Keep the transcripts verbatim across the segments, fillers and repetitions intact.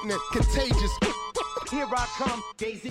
sickening, contagious. Here I come, Daisy.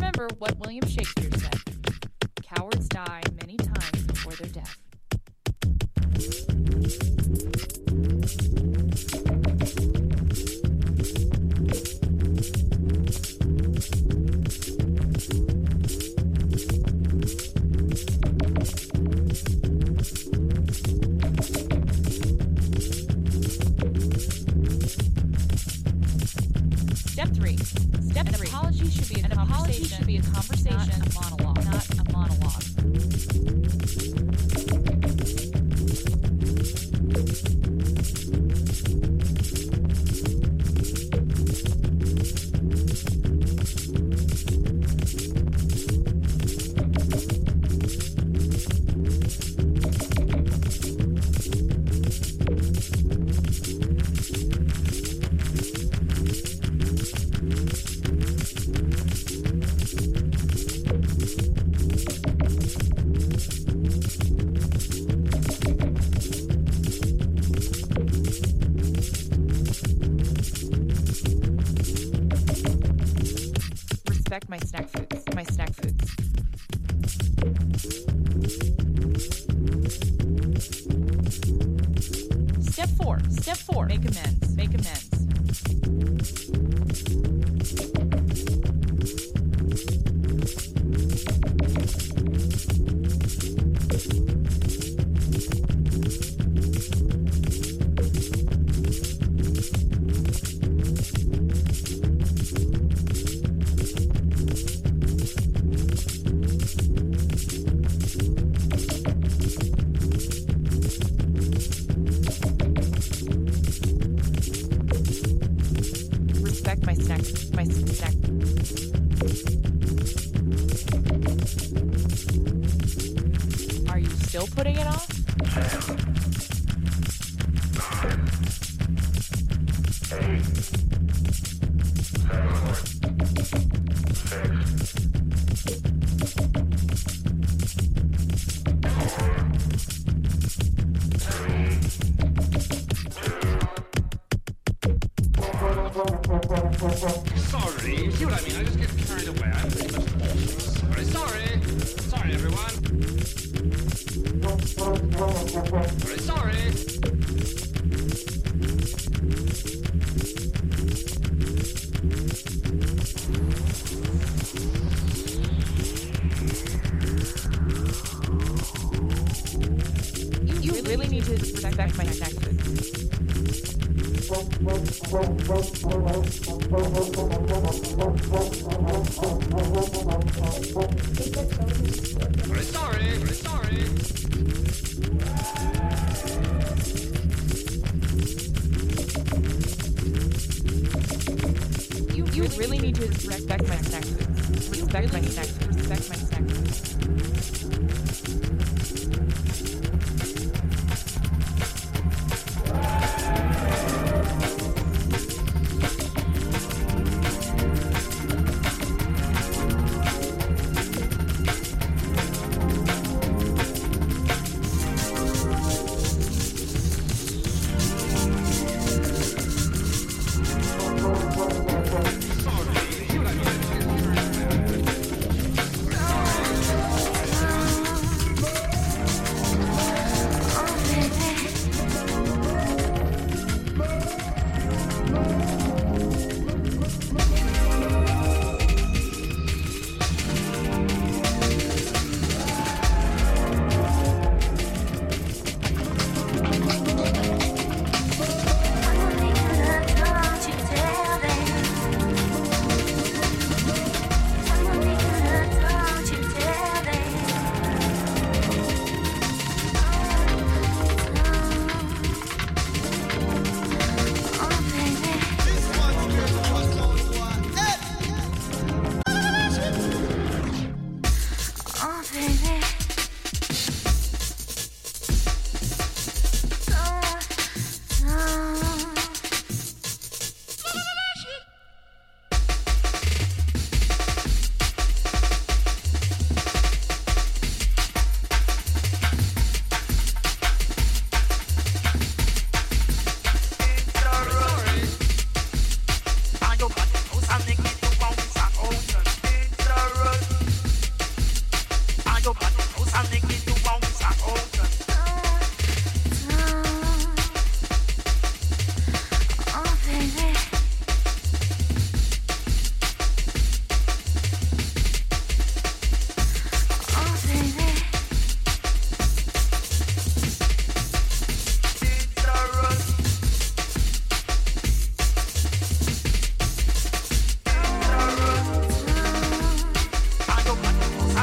remember what William Shakespeare said. Cowards die many times before their death. Step three. Step three. An apology should be a An apology conversation, should be a conversation, not a monologue. not a monologue. Respect my snack foods. My snack foods. Step four. Step four. Make amends. Make amends. Respect my snack. My snack. Are you still putting it off? Sorry, you see what I mean? I just get carried away. I'm pretty much sorry. Sorry. Sorry, everyone. Sorry, sorry. You, you really need to respect my snack foods. Sorry, sorry. Sorry, sorry. You, you really need to respect my snack foods. Respect my snack foods. Respect my snack foods. Sorry, you see what I mean? I just get carried away.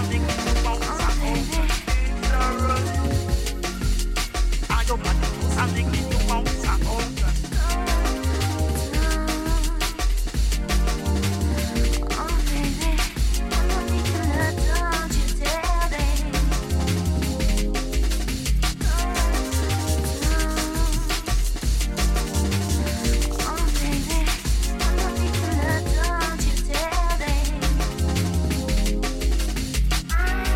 I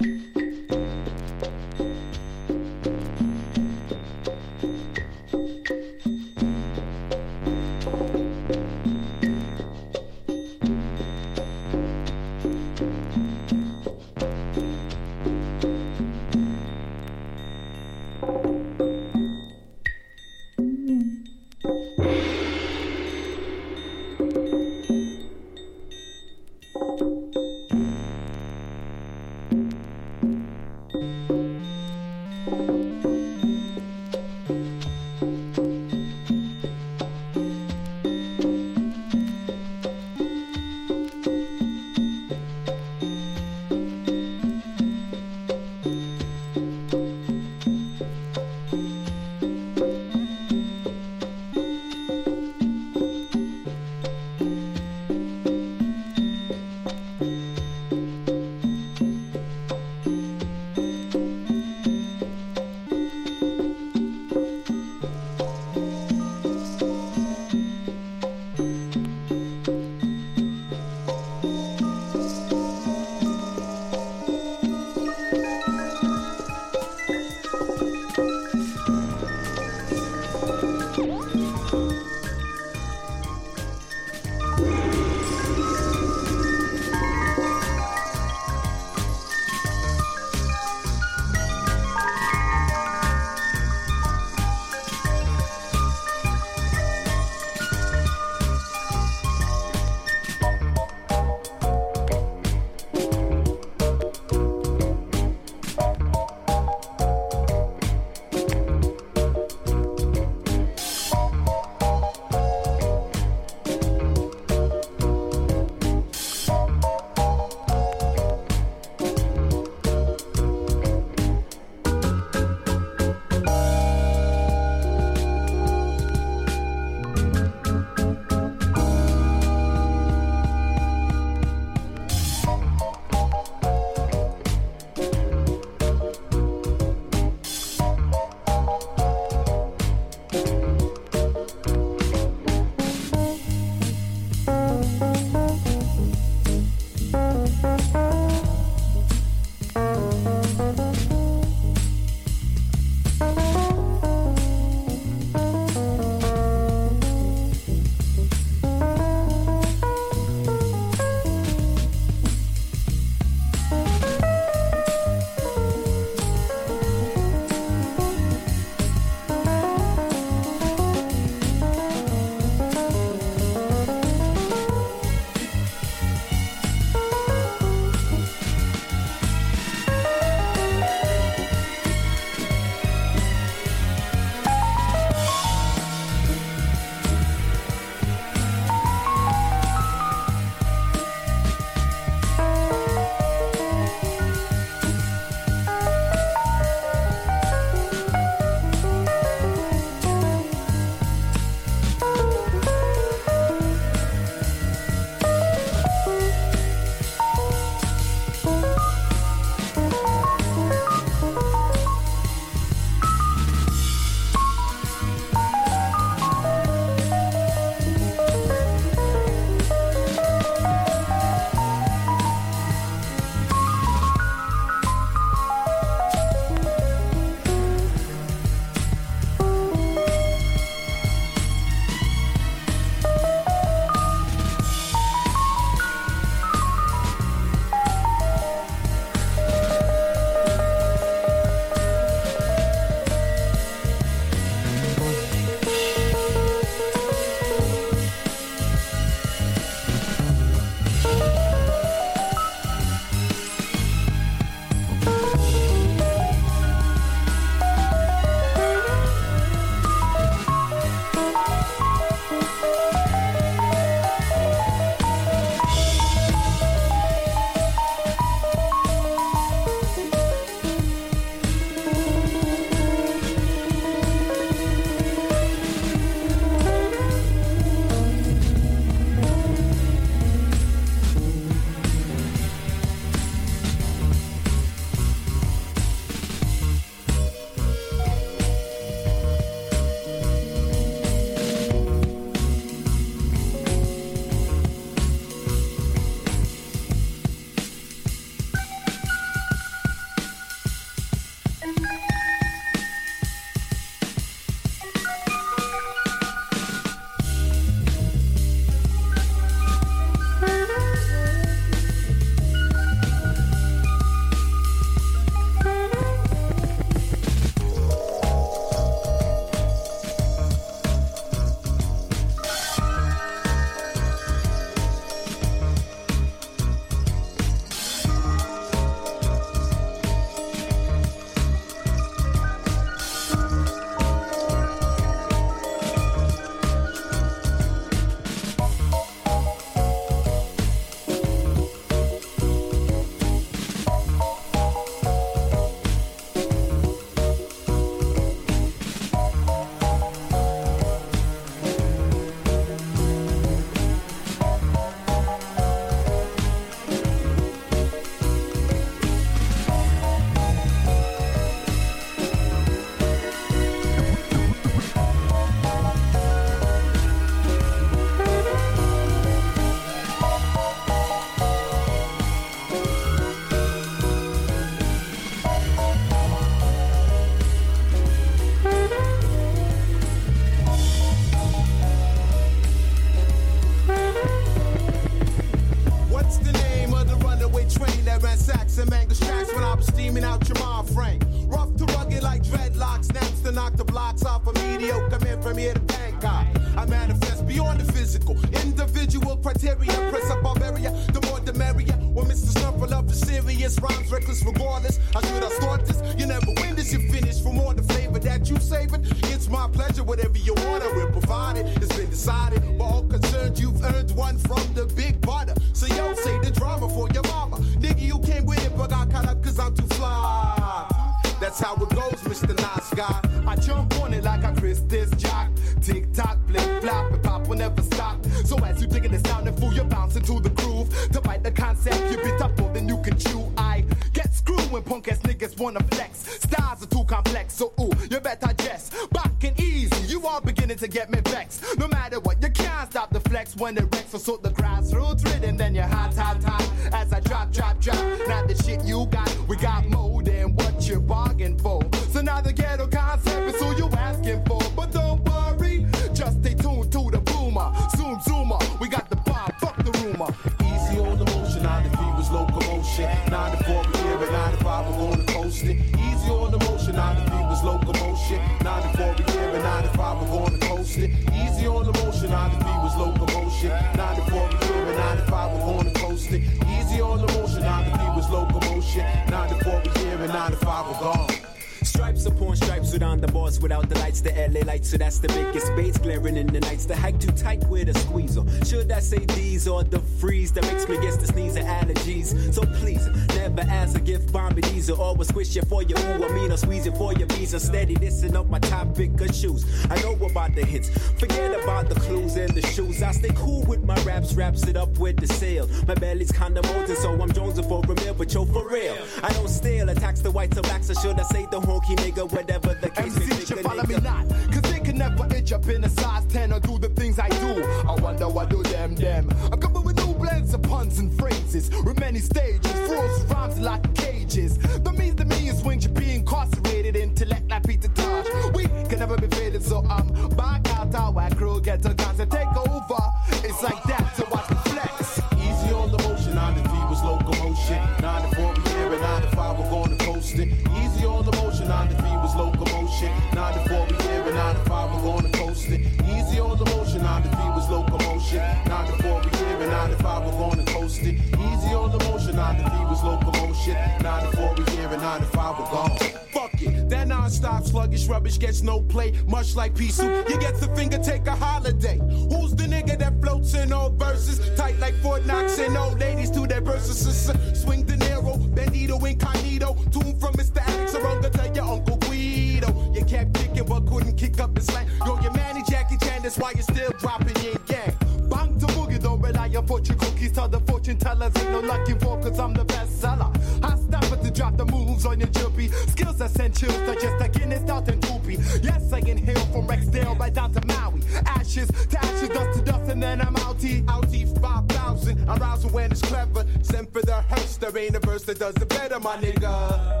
knock the blocks off a mediocre man from here to Bangkok. I manifest beyond the physical, individual criteria. Press up Bavaria, the more the merrier. When Mister Snuffle up is serious, rhymes reckless regardless. I should have thought this. You never win this, you finish. For more the flavor that you savored, it's my pleasure. Whatever you want, I will provide it. It's been decided. We're all concerned, you've earned one from the big butter. So yo, say the drama for your mama. Nigga, you came with it, but got caught up cause I'm too fly. That's how it goes, Mister Nice Guy. I jump on it like a Christus jock. Tick tock, flip flop, and pop will never stop. So as you digging the sound and fool, you're bouncing to the groove. To bite the concept, you bit up more than you can chew. I get screwed when punk ass niggas wanna flex. Styles are too complex, so ooh, you better just back and easy. You are beginning to get me vexed. No matter what, you can't stop the flex when it wrecks. So sort the grassroots rhythm, then you're hot, hot, hot. As I drop, drop, drop. Now the shit you got, we got more than what you bargained for. So now the ghetto concept is who you asking for. But don't worry, just stay tuned to the boomer. Zoom, zoomer, we got the bomb, fuck the rumor. Easy on the motion, ninety-three was locomotion. ninety-four we here and ninety-five we're gonna coast it. Easy on the motion, ninety-three was locomotion. ninety-four we here and ninety-five we're gonna coast it. Easy on the motion, ninety-three was locomotion. ninety-four we here and ninety-five we're gonna coast it. Easy on the motion, ninety-three was locomotion. ninety-four we here and ninety-five we're gone. Stripes upon stripes without the bars, without the lights, the L A lights, so that's the biggest baits glaring in the nights. The hike too tight with a squeezer. Should I say these or the freeze that makes me guess the sneeze of allergies? So please, never as a gift, bomb it easy. Always squish it for your ooh, I mean, or squeeze it for your visa. Steady, listen up my topic of shoes. I know about the hits, forget about the clues and the shoes. I stay cool with my raps, wraps it up with the sail. My belly's kinda molten, so I'm jonesing for a meal, but yo, for real. I don't steal, attacks the whites or blacks, or should I say the honky nigga, whatever the case may be. M C should follow me not, cause they can never itch up in a size ten or do the things I do. I wonder what do them, them. I'm coming with new blends of puns and phrases, with many stages, froze rhymes like cages. The means the me is when you be incarcerated, intellect like Peter Tosh. We can never be faded, so I'm back out our crew, get a guns and take over. It's like that, so watch the flex. Easy on the motion, ninety-three was locomotion. ninety-four we here and ninety-five we're gonna coast it. Easy on the motion, ninety-three was locomotion. ninety-four we here and ninety-five we're gonna coast it. Easy on the motion, ninety-three was locomotion. ninety-four we here and ninety-five we're gonna coast it. Easy on the motion, ninety-three was locomotion. ninety-four we here and ninety-five we're gone. Fuck it, that non-stop sluggish rubbish gets no play. Much like pea soup, you get the finger, take a holiday. Who's the nigga that floats in all verses? Tight like Fort Knox and old ladies to their verses. Swing De Niro, Bandito Incognito. Tune from Mister Alex Aronga to your Uncle Guido. You kept kicking but couldn't kick up his slang. Yo, your manny Jackie Chan, that's why you're still dropping yin yang. Bang to boogie, don't rely on fortune cookies. Tell the fortune tellers ain't no lucky for, cause I'm the best seller. I stop it to drop the moves on your jumpy. Skills essentials, they're just a Guinness out and poopy. Yes, I inhale from Rexdale right down to Maui. Ashes to ashes, dust to dust, and then I'm outie. Outie five thousand, I'm rousing when it's clever. Send for the hearse, there ain't a verse that does it better, my nigga.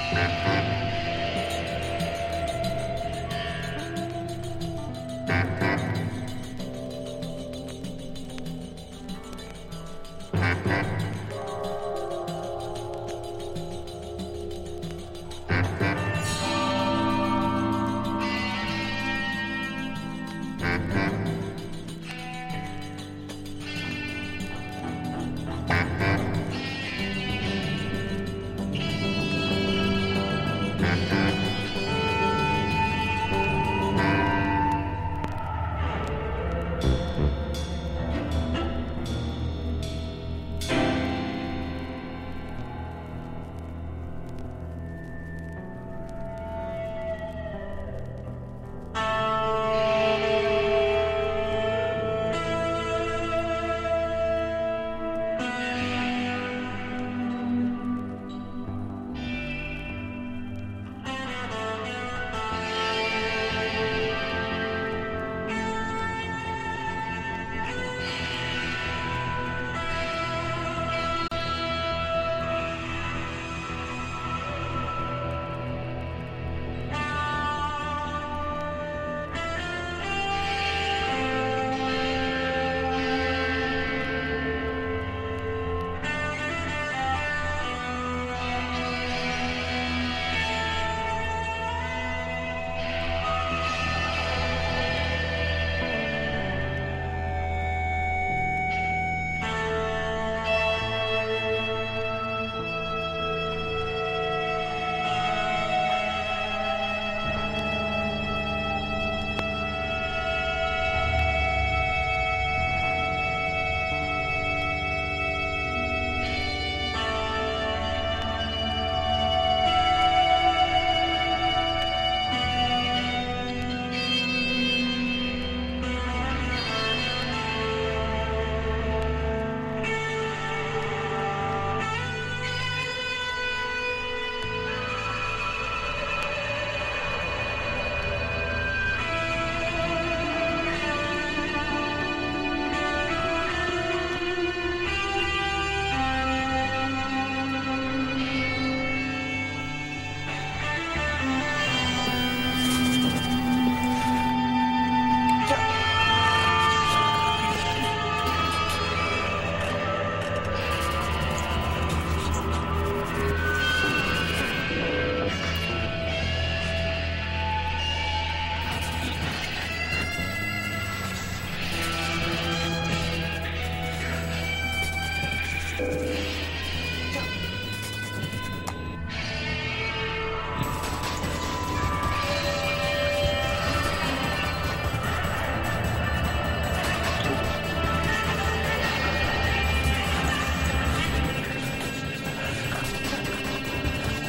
Thank you.